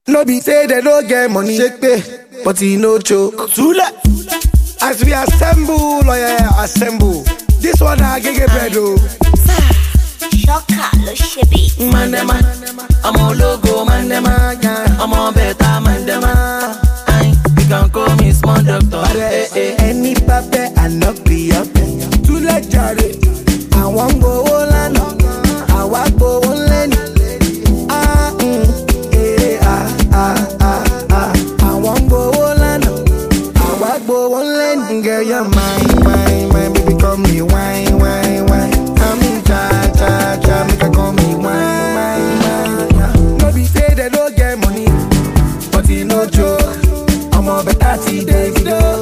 No be say they don't get money, shake pay, but he no choke. Tule. As we assemble, assemble. This one I get bread oh. Shocker, lo shebi. Mandema, I'm a logo, mandema, I'm a beta, mandema. You can call me small doctor. Any pape, I not be up. Tule jare, I want go lano, I want go lenny. I want go lano, I want go lenny. Girl, you're mine, baby, call me wine. I'm in cha, make her call me wine. No be say they don't get money, but he no joke. I'm a better tea, David.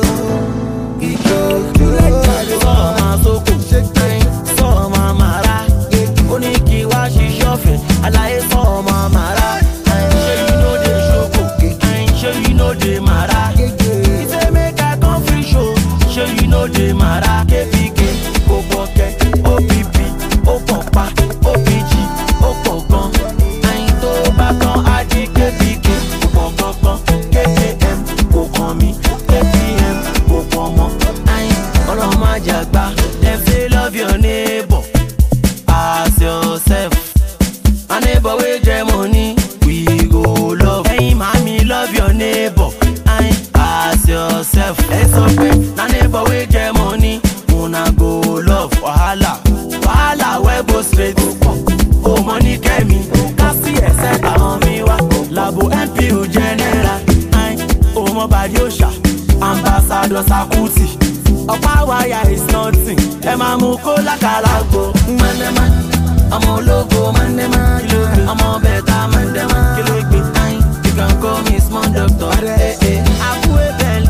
He joke, you like that. So my soko, so my mara. Oniki wa she shopping, I like so my mara. Sure you know the shoko, sure you know the mara. He say make I come free show, sure you know the mara. KPK, Kopoke, OPP, Opopa, OPG, Opogon. Ain't to back on ID KPK, Opogon, KKM, Kokomi, KPM, Kokomo. Ain't all of my jagba. Them say love your neighbor as yourself. My neighbor with their money, we go love. Hey, mommy, love your neighbor as yourself. It's okay. My neighbor with their money, wanna go love. Wahala, we go straight. Oh, money came me. Kasi set on me wa. Labo MPU general. Oh, my body Osha. Ambassador Sakuti. A power is nothing. Emma Muko la Calago. Mandema. I'm a logo, mandema. I'm a beta, mandema. You can call me small doctor. I'm a bell.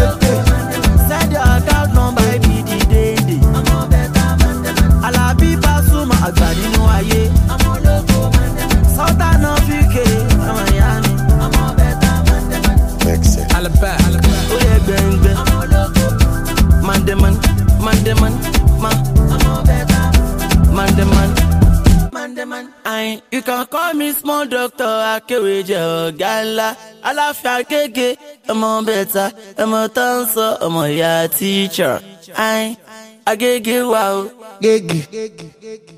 Send your account number, be the day. I'm a beta, mandema. I'll be Pasuma, I got no aye. I'm a logo, mandema. Southern of UK, Miami. I'm a beta, mandema. Next Alabama. Oh, yeah, bang. I'm a logo. Mandeman, ma. I'm a beta. Mandeman. You can call me small doctor. I carry your gala. I laugh at Gege. I'm a better. I'm a dancer. I'm a teacher. I Gege wow. Gege.